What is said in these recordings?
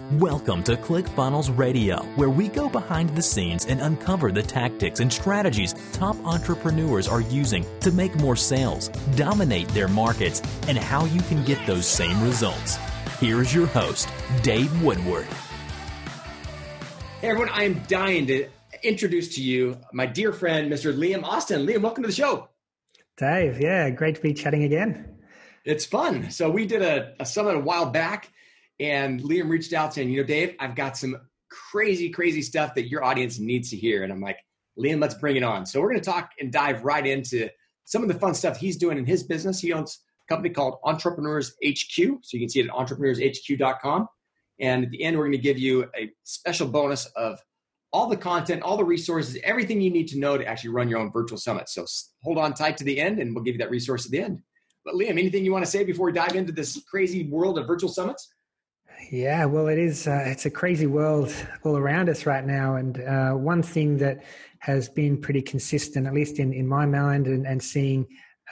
Welcome to ClickFunnels Radio, where we go behind the scenes and uncover the tactics and strategies top entrepreneurs are using to make more sales, dominate their markets, and how you can get those same results. Here's your host, Dave Woodward. Hey everyone, I am dying to introduce to you my dear friend, Mr. Liam Austin. Liam, welcome to the show. Dave, yeah, great to be chatting again. It's fun. So we did a summit a while back, and Liam reached out saying, Dave, I've got some crazy stuff that your audience needs to hear. And I'm like, Liam, let's bring it on. So we're going to talk and dive right into some of the fun stuff he's doing in his business. He owns a company called Entrepreneurs HQ. So you can see it at entrepreneurshq.com. And at the end, we're going to give you a special bonus of all the content, all the resources, everything you need to know to actually run your own virtual summit. So hold on tight to the end, and we'll give you that resource at the end. But Liam, anything you want to say before we dive into this crazy world of virtual summits? Yeah, well, it's a crazy world all around us right now. And one thing that has been pretty consistent, at least in my mind, and seeing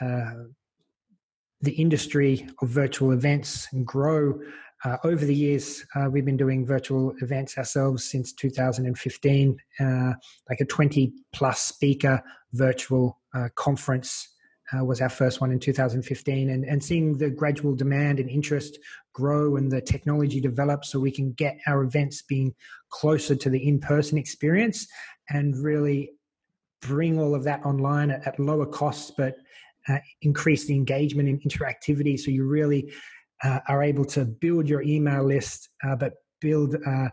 the industry of virtual events grow over the years. We've been doing virtual events ourselves since 2015, like a 20-plus speaker virtual conference was our first one in 2015, and seeing the gradual demand and interest grow and the technology develop so we can get our events being closer to the in-person experience and really bring all of that online at lower costs, but increase the engagement and interactivity so you really are able to build your email list, but build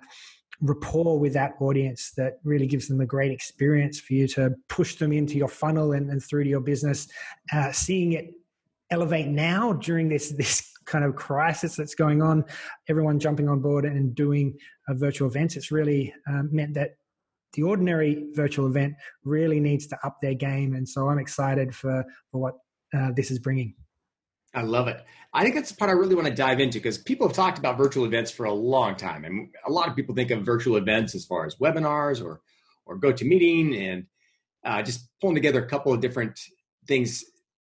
rapport with that audience that really gives them a great experience for you to push them into your funnel and through to your business. Seeing it elevate now during this kind of crisis that's going on, everyone jumping on board and doing virtual events, it's really meant that the ordinary virtual event really needs to up their game. And so I'm excited for what this is bringing. I love it. I think that's the part I really want to dive into because people have talked about virtual events for a long time. And a lot of people think of virtual events as far as webinars or GoToMeeting and just pulling together a couple of different things.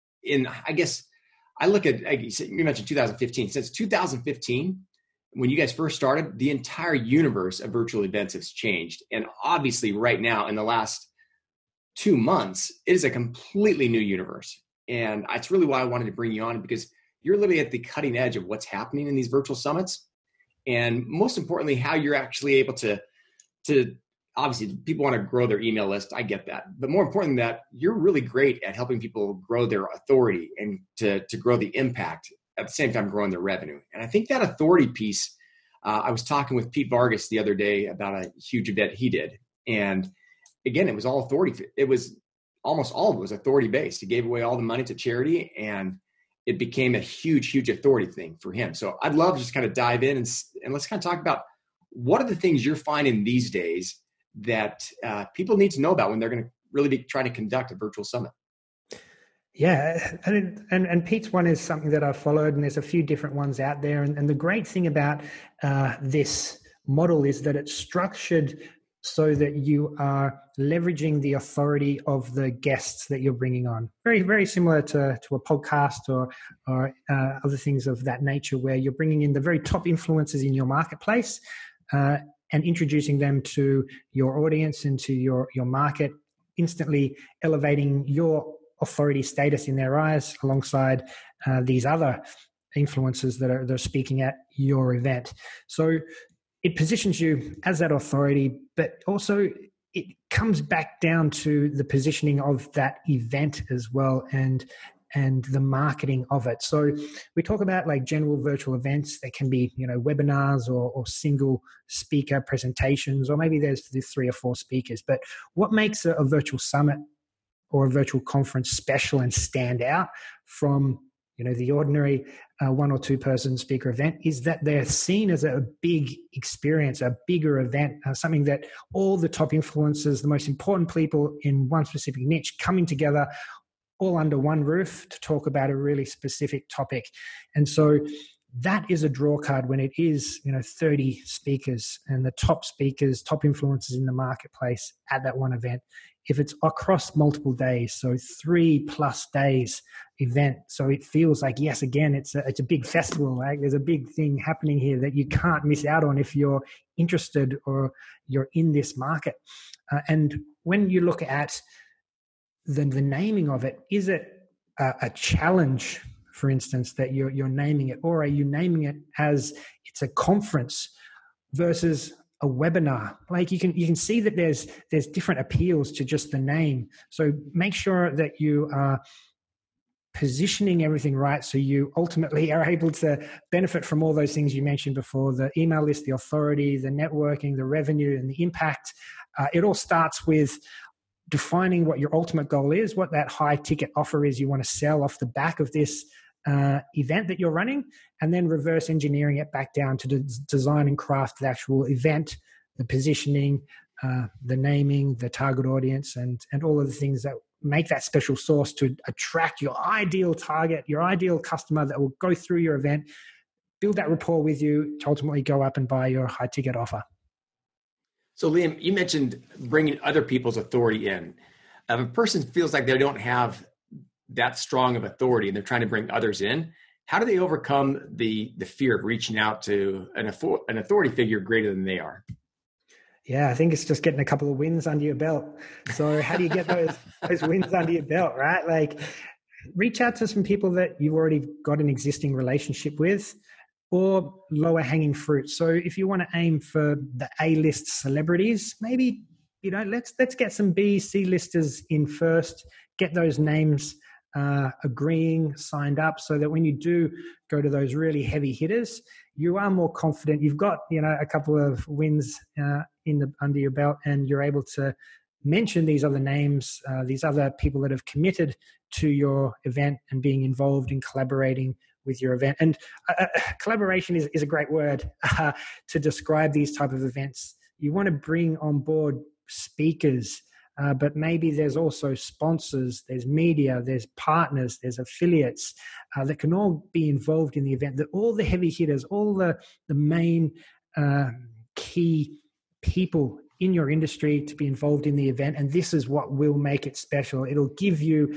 I guess I look at, you mentioned 2015. Since 2015, when you guys first started, the entire universe of virtual events has changed. And obviously right now in the last 2 months, it is a completely new universe. And that's really why I wanted to bring you on, because you're literally at the cutting edge of what's happening in these virtual summits. And most importantly, how you're actually able to obviously people want to grow their email list. I get that. But more important than that, you're really great at helping people grow their authority and to grow the impact at the same time growing their revenue. And I think that authority piece, I was talking with Pete Vargas the other day about a huge event he did. And again, it was all authority. It was almost all of it was authority-based. He gave away all the money to charity, and it became a huge authority thing for him. So I'd love to just kind of dive in and let's kind of talk about what are the things you're finding these days that people need to know about when they're going to really be trying to conduct a virtual summit. Yeah, and Pete's one is something that I've followed, and there's a few different ones out there. And the great thing about this model is that it's structured so that you are leveraging the authority of the guests that you're bringing on. Very, very similar to a podcast or other things of that nature, where you're bringing in the very top influencers in your marketplace and introducing them to your audience and to your market, instantly elevating your authority status in their eyes alongside these other influencers that are speaking at your event. So it positions you as that authority, but also it comes back down to the positioning of that event as well and the marketing of it. So we talk about like general virtual events. They can be, webinars or single speaker presentations, or maybe there's 3 or 4 speakers. But what makes a virtual summit or a virtual conference special and stand out from the ordinary 1 or 2 person speaker event is that they're seen as a big experience, a bigger event, something that all the top influencers, the most important people in one specific niche coming together all under one roof to talk about a really specific topic. And so that is a draw card when it is, 30 speakers and the top speakers, top influencers in the marketplace at that one event. if it's across multiple days, so 3+ days event, so it feels like, yes, again, it's a big festival. Like there's a big thing happening here that you can't miss out on if you're interested or you're in this market. And when you look at the naming of it, is it a challenge, for instance, that you're naming it, or are you naming it as it's a conference versus a webinar? Like you can see that there's different appeals to just the name. So make sure that you are positioning everything right, so you ultimately are able to benefit from all those things you mentioned before: the email list, the authority, the networking, the revenue, and the impact. It all starts with defining what your ultimate goal is, what that high ticket offer is you want to sell off the back of this event that you're running, and then reverse engineering it back down to design and craft the actual event, the positioning, the naming, the target audience, and all of the things that make that special sauce to attract your ideal target, your ideal customer that will go through your event, build that rapport with you to ultimately go up and buy your high ticket offer. So Liam, you mentioned bringing other people's authority in. If a person feels like they don't have that strong of authority and they're trying to bring others in, how do they overcome the fear of reaching out to an authority figure greater than they are? Yeah, I think it's just getting a couple of wins under your belt. So how do you get those wins under your belt, right? Like reach out to some people that you've already got an existing relationship with, or lower hanging fruit. So if you want to aim for the A-list celebrities, maybe, let's get some B, C listers in first, get those names agreeing, signed up, so that when you do go to those really heavy hitters, you are more confident. You've got, a couple of wins under your belt, and you're able to mention these other names, these other people that have committed to your event and being involved in collaborating with your event. And collaboration is a great word to describe these type of events. You want to bring on board speakers, but maybe there's also sponsors, there's media, there's partners, there's affiliates that can all be involved in the event, that all the heavy hitters, all the main key people in your industry to be involved in the event. And this is what will make it special. It'll give you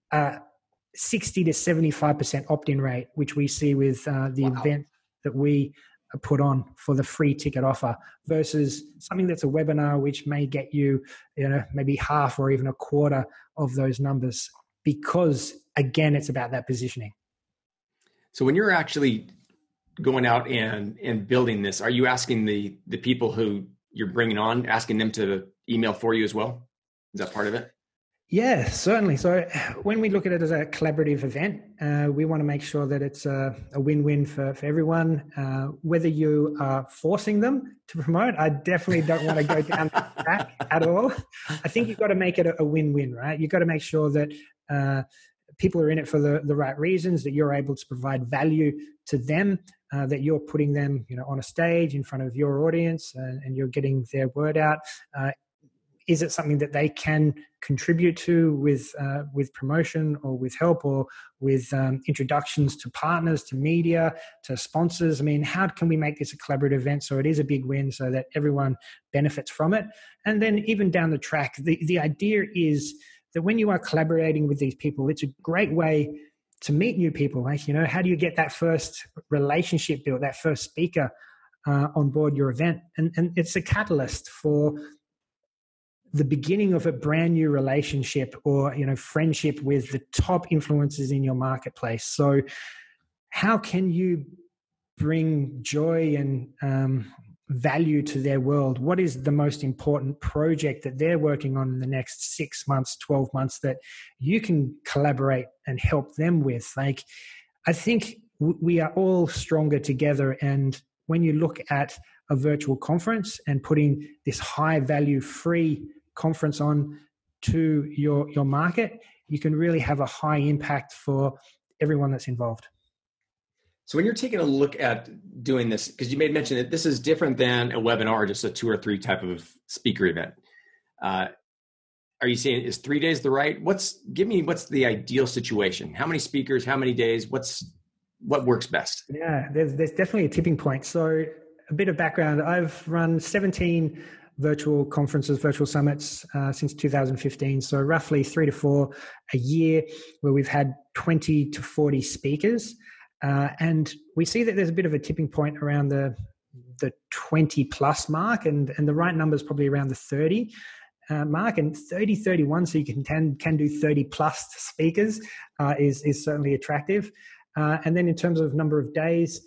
60 to 75% opt-in rate, which we see with the event that we put on for the free ticket offer, versus something that's a webinar, which may get you, maybe half or even a quarter of those numbers, because again, it's about that positioning. So when you're actually going out and building this, are you asking the people who you're bringing on, asking them to email for you as well? Is that part of it? Yeah, certainly. So when we look at it as a collaborative event, we want to make sure that it's a win-win for everyone. Whether you are forcing them to promote, I definitely don't want to go down that track at all. I think you've got to make it a win-win, right? You've got to make sure that people are in it for the right reasons, that you're able to provide value to them, that you're putting them on a stage in front of your audience, and you're getting their word out. Is it something that they can contribute to with promotion, or with help, or with introductions to partners, to media, to sponsors? I mean, how can we make this a collaborative event so it is a big win, so that everyone benefits from it? And then even down the track, the idea is that when you are collaborating with these people, it's a great way to meet new people. Like, how do you get that first relationship built, that first speaker on board your event? And it's a catalyst for the beginning of a brand new relationship, or friendship with the top influencers in your marketplace. So how can you bring joy and value to their world? What is the most important project that they're working on in the next 6 months, 12 months, that you can collaborate and help them with? Like, I think we are all stronger together. And when you look at a virtual conference and putting this high value free conference on to your market, you can really have a high impact for everyone that's involved. So when you're taking a look at doing this, because you made mention that this is different than a webinar, just a 2 or 3 type of speaker event. Are you saying is 3 days the right? What's the ideal situation? How many speakers, how many days, what works best? Yeah, there's definitely a tipping point. So a bit of background, I've run 17 virtual conferences, virtual summits since 2015. So roughly 3 to 4 a year, where we've had 20 to 40 speakers. And we see that there's a bit of a tipping point around the 20 plus mark, and the right number is probably around the 30 mark, and 30, 31. So you can do 30 plus speakers is certainly attractive. And then in terms of number of days,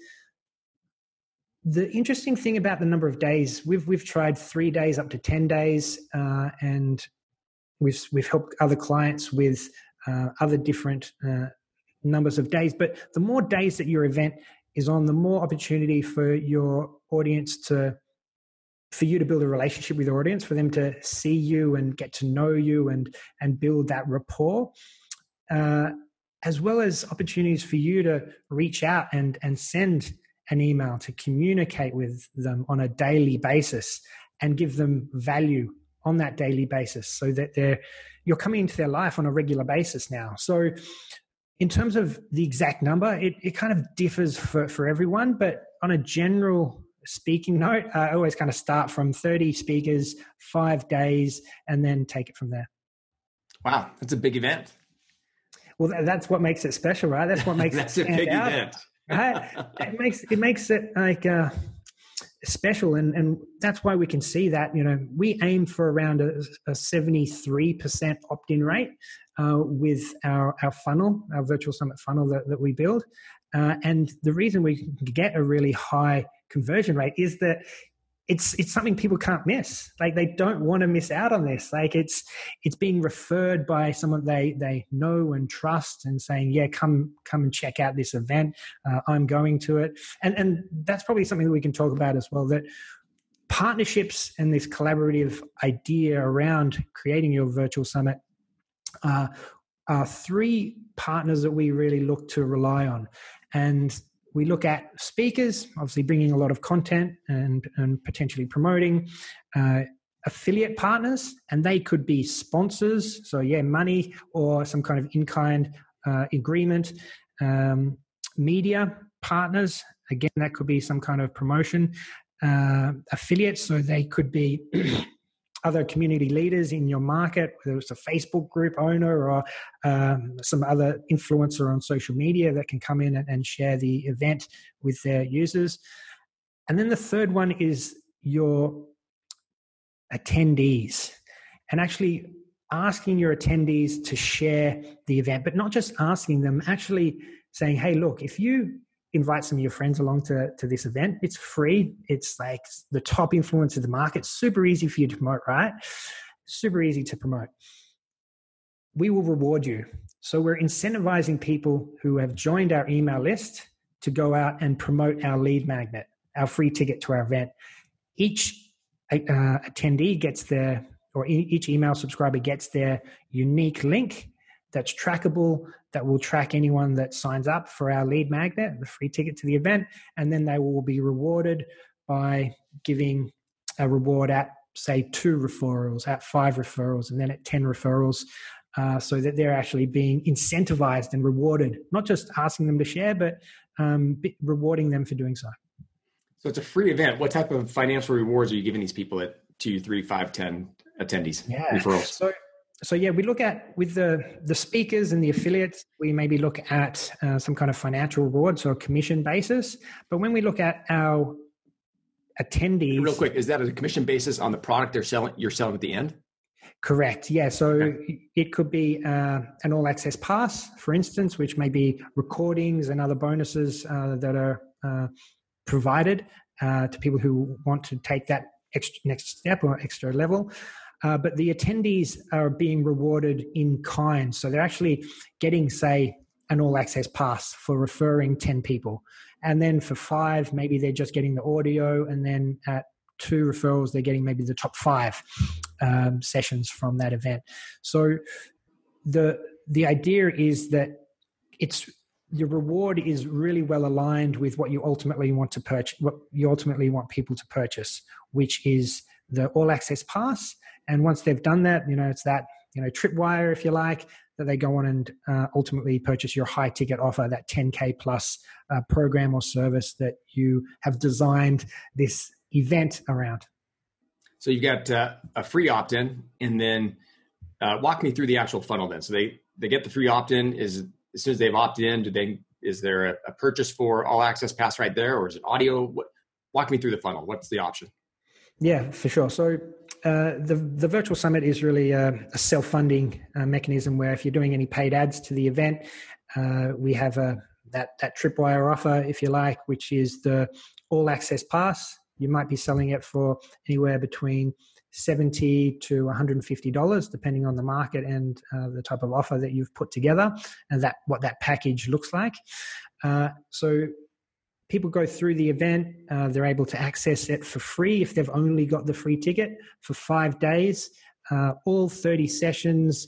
the interesting thing about the number of days, we've tried 3 days up to 10 days, and we've helped other clients with other different numbers of days. But the more days that your event is on, the more opportunity for your audience for you to build a relationship with your audience, for them to see you and get to know you and build that rapport, as well as opportunities for you to reach out and send an email, to communicate with them on a daily basis and give them value on that daily basis, so that you're coming into their life on a regular basis now. So in terms of the exact number, it kind of differs for everyone, but on a general speaking note, I always kind of start from 30 speakers, 5 days, and then take it from there. Wow, that's a big event. Well, that's what makes it special, right? That's what makes that's it stand a big out, event. right? It makes it like special, and that's why we can see that, we aim for around a 73% opt-in rate with our funnel, our virtual summit funnel that we build. And the reason we can get a really high conversion rate is that it's something people can't miss. Like, they don't want to miss out on this. Like, it's being referred by someone they know and trust, and saying, yeah, come and check out this event. I'm going to it. And that's probably something that we can talk about as well, that partnerships and this collaborative idea around creating your virtual summit are 3 partners that we really look to rely on. And we look at speakers, obviously bringing a lot of content and potentially promoting, affiliate partners, and they could be sponsors. So money or some kind of in-kind agreement. Media partners, again, that could be some kind of promotion. Affiliates, so they could be other community leaders in your market, whether it's a Facebook group owner or some other influencer on social media that can come in and share the event with their users. And then the third one is your attendees, and actually asking your attendees to share the event, but not just asking them, actually saying, hey, look, if you invite some of your friends along to this event, it's free. It's like the top influencer of the market. Super easy for you to promote, right? Super easy to promote. We will reward you. So we're incentivizing people who have joined our email list to go out and promote our lead magnet, our free ticket to our event. Each attendee gets each email subscriber gets their unique link that's trackable, that will track anyone that signs up for our lead magnet, the free ticket to the event, and then they will be rewarded by giving a reward at, say, 2 referrals, at 5 referrals, and then at 10 referrals, so that they're actually being incentivized and rewarded, not just asking them to share, but rewarding them for doing so. So it's a free event. What type of financial rewards are you giving these people at 2, 3, 5, 10 attendees, referrals? So we look at, with the speakers and the affiliates, we maybe look at some kind of financial rewards or commission basis. But when we look at our attendees, real quick, is that a commission basis on the product you're selling at the end? Correct. Yeah. So it could be an all access pass, for instance, which may be recordings and other bonuses that are provided to people who want to take that next step or extra level. But the attendees are being rewarded in kind. So they're actually getting, say, an all-access pass for referring 10 people. And then for 5, maybe they're just getting the audio. And then at 2 referrals, they're getting maybe the top 5 sessions from that event. So the idea is that the reward is really well aligned with what you ultimately want to purchase, what you ultimately want people to purchase, which is the all-access pass. And once they've done that, it's that, tripwire, if you like, that they go on and ultimately purchase your high ticket offer, that 10K plus program or service that you have designed this event around. So you've got a free opt-in, and then walk me through the actual funnel then. So they get the free opt-in. As soon as they've opted in, is there a purchase for All Access Pass right there, or is it audio? Walk me through the funnel. What's the option? Yeah, for sure. So the Virtual Summit is really a self-funding mechanism where if you're doing any paid ads to the event, we have that tripwire offer, if you like, which is the All Access Pass. You might be selling it for anywhere between $70 to $150, depending on the market and the type of offer that you've put together and what that package looks like. So people go through the event. They're able to access it for free if they've only got the free ticket for 5 days, all 30 sessions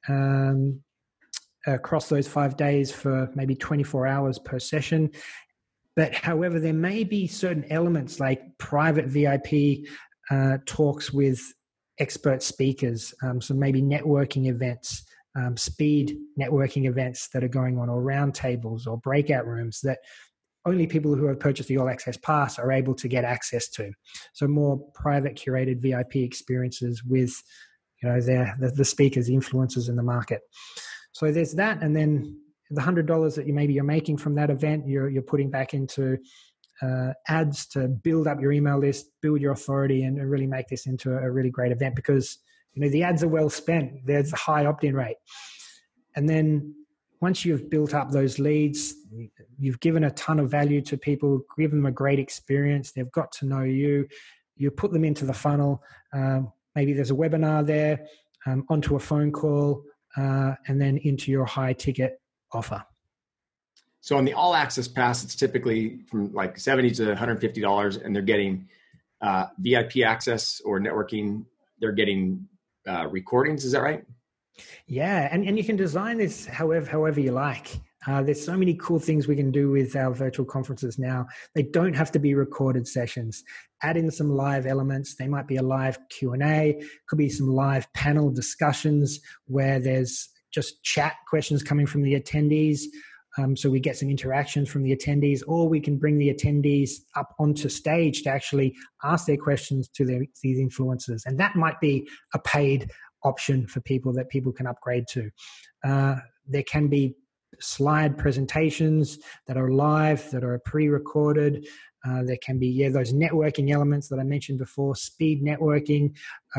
across those 5 days for maybe 24 hours per session. But however, there may be certain elements like private VIP talks with expert speakers, so maybe networking events, speed networking events that are going on, or roundtables or breakout rooms that only people who have purchased the All Access Pass are able to get access to. So more private curated VIP experiences with, the speakers, the influencers in the market. So there's that. And then the $100 that you're making from that event, you're putting back into ads to build up your email list, build your authority, and really make this into a really great event because, the ads are well spent. There's a high opt-in rate. And then once you've built up those leads, you've given a ton of value to people, given them a great experience. They've got to know you. You put them into the funnel. Maybe there's a webinar there, onto a phone call, and then into your high ticket offer. So on the All Access Pass, it's typically from like $70 to $150, and they're getting VIP access or networking. They're getting recordings. Is that right? Yeah, and you can design this however you like. There's so many cool things we can do with our virtual conferences now. They don't have to be recorded sessions. Add in some live elements. They might be a live Q&A, could be some live panel discussions where there's just chat questions coming from the attendees. So we get some interaction from the attendees, or we can bring the attendees up onto stage to actually ask their questions to these influencers. And that might be a paid option for people that people can upgrade to. There can be slide presentations that are live, that are pre-recorded. There can be, those networking elements that I mentioned before, speed networking,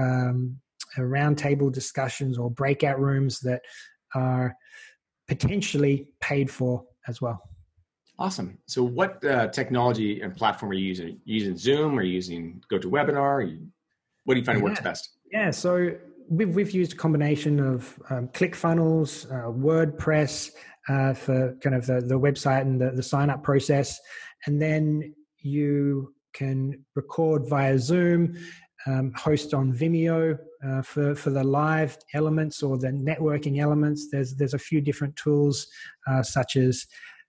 roundtable discussions or breakout rooms that are potentially paid for as well. Awesome. So what technology and platform are you using? Are you using Zoom? Are you using GoToWebinar? What do you find works best? Yeah, so we've used a combination of ClickFunnels, WordPress for kind of the website and the sign-up process. And then you can record via Zoom, host on Vimeo for the live elements or the networking elements. There's a few different tools such as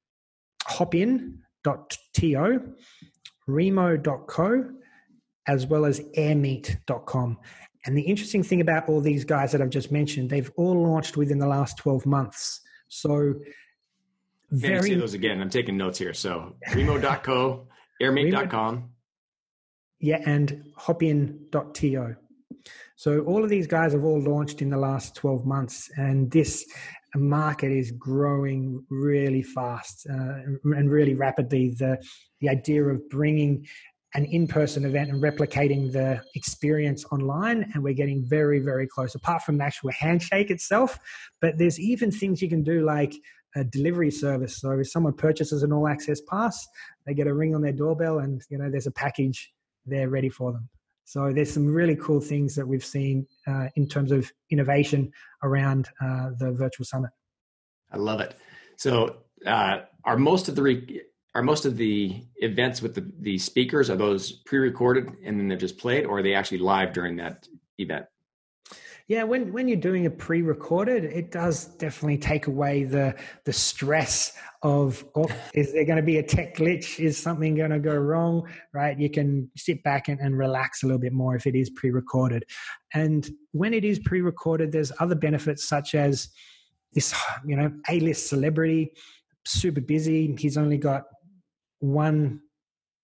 hopin.to, remo.co, as well as airmeet.com. And the interesting thing about all these guys that I've just mentioned, they've all launched within the last 12 months. So very... Say those again. I'm taking notes here. So remo.co, airmeet.com. Yeah, and hopin.to. So all of these guys have all launched in the last 12 months, and this market is growing really fast and really rapidly. The idea of bringing an in-person event and replicating the experience online, and we're getting very, very close, apart from the actual handshake itself. But there's even things you can do like a delivery service. So if someone purchases an All Access Pass, they get a ring on their doorbell and, there's a package there ready for them. So there's some really cool things that we've seen in terms of innovation around the Virtual Summit. I love it. So are most of the events with the speakers, are those pre-recorded and then they're just played, or are they actually live during that event? Yeah, when you're doing a pre-recorded, it does definitely take away the stress of, is there going to be a tech glitch? Is something going to go wrong? Right? You can sit back and relax a little bit more if it is pre-recorded. And when it is pre-recorded, there's other benefits such as this, A-list celebrity, super busy. He's only got one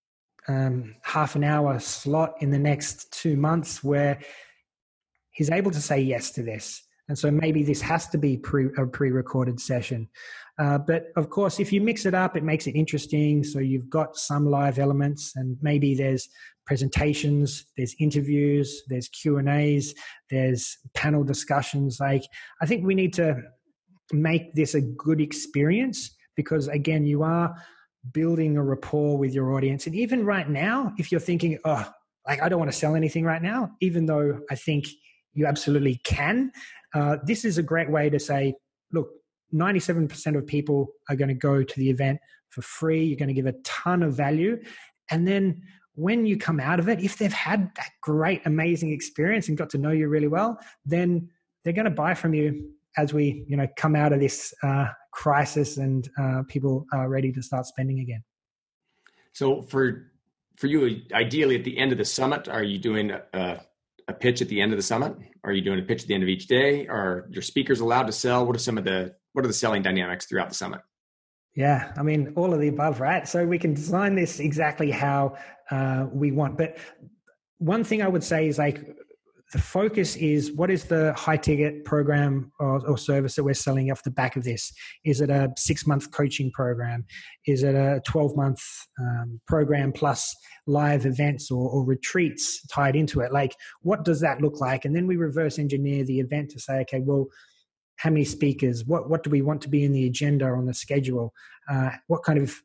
half an hour slot in the next 2 months where he's able to say yes to this. And so maybe this has to be a pre-recorded session. But of course, if you mix it up, it makes it interesting. So you've got some live elements, and maybe there's presentations, there's interviews, there's Q&As, there's panel discussions. Like, I think we need to make this a good experience because, again, you are building a rapport with your audience. And even right now, if you're thinking, oh, like, I don't want to sell anything right now, even though I think you absolutely can, this is a great way to say, look, 97% of people are going to go to the event for free. You're going to give a ton of value. And then when you come out of it, if they've had that great, amazing experience and got to know you really well, then they're going to buy from you as we, come out of this crisis and people are ready to start spending again. So for you, ideally at the end of the summit, are you doing a pitch at the end of the summit? Are you doing a pitch at the end of each day? Are your speakers allowed to sell? What are the selling dynamics throughout the summit? Yeah, I mean, all of the above, right? So we can design this exactly how we want. But one thing I would say is, like, the focus is, what is the high ticket program or service that we're selling off the back of this? Is it a 6-month coaching program? Is it a 12-month program plus live events or retreats tied into it? Like, what does that look like? And then we reverse engineer the event to say, okay, well, how many speakers? What do we want to be in the agenda, on the schedule? What kind of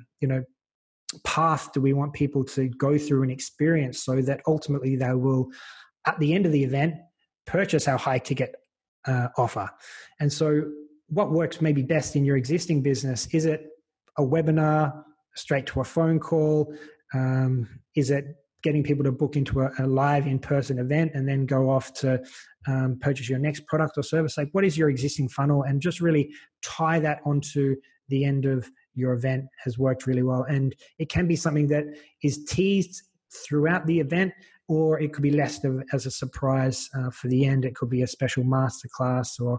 path do we want people to go through and experience, so that ultimately they will, at the end of the event, purchase our high ticket offer? And so what works maybe best in your existing business? Is it a webinar, straight to a phone call? Is it getting people to book into a live in-person event and then go off to purchase your next product or service? Like, what is your existing funnel? And just really tie that onto the end of your event has worked really well. And it can be something that is teased throughout the event, or it could be left as a surprise for the end. It could be a special masterclass or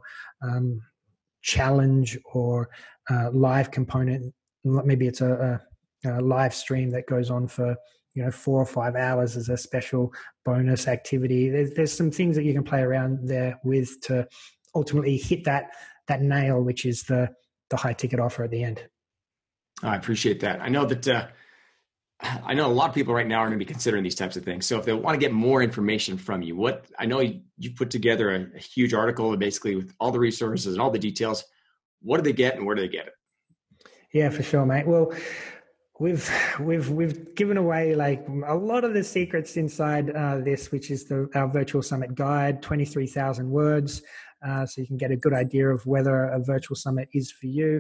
challenge or live component. Maybe it's a live stream that goes on for 4 or 5 hours as a special bonus activity. There's some things that you can play around there with to ultimately hit that nail, which is the high ticket offer at the end. I appreciate that. I know that I know a lot of people right now are going to be considering these types of things. So if they want to get more information from you, I know you've put together a huge article basically with all the resources and all the details. What do they get and where do they get it? Yeah, for sure, mate. Well, we've given away like a lot of the secrets inside this, which is our virtual summit guide, 23,000 words. So you can get a good idea of whether a virtual summit is for you.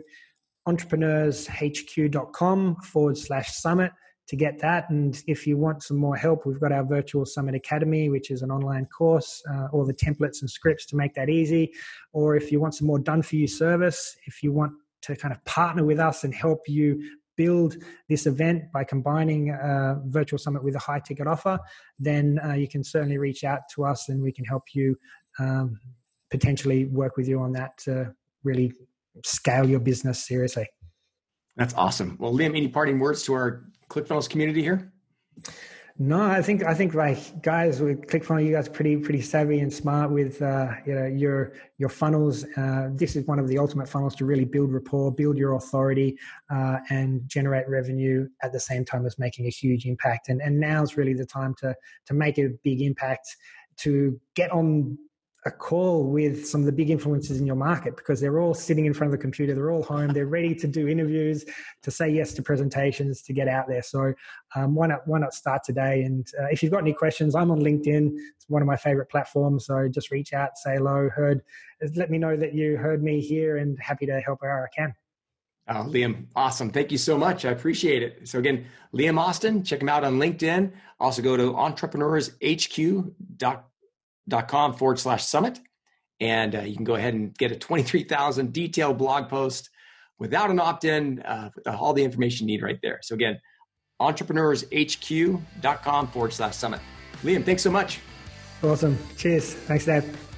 entrepreneurshq.com/summit to get that. And if you want some more help, we've got our Virtual Summit Academy, which is an online course, all the templates and scripts to make that easy. Or if you want some more done-for-you service, if you want to kind of partner with us and help you build this event by combining a virtual summit with a high ticket offer, then you can certainly reach out to us and we can help you potentially work with you on that to really scale your business seriously. That's awesome. Well, Liam, any parting words to our ClickFunnels community here? No, I think like guys with ClickFunnels, you guys are pretty savvy and smart with your funnels. This is one of the ultimate funnels to really build rapport, build your authority, and generate revenue at the same time as making a huge impact. And now's really the time to make a big impact, to get on a call with some of the big influencers in your market, because they're all sitting in front of the computer. They're all home. They're ready to do interviews, to say yes to presentations, to get out there. So why not start today? And if you've got any questions, I'm on LinkedIn. It's one of my favorite platforms. So just reach out, say hello, let me know that you heard me here, and happy to help where I can. Oh, Liam, awesome. Thank you so much. I appreciate it. So again, Liam Austin, check him out on LinkedIn. Also go to entrepreneurshq.com/summit. And you can go ahead and get a 23,000 detailed blog post without an opt-in, with all the information you need right there. So again, entrepreneurshq.com/summit. Liam, thanks so much. Awesome. Cheers. Thanks, Dave.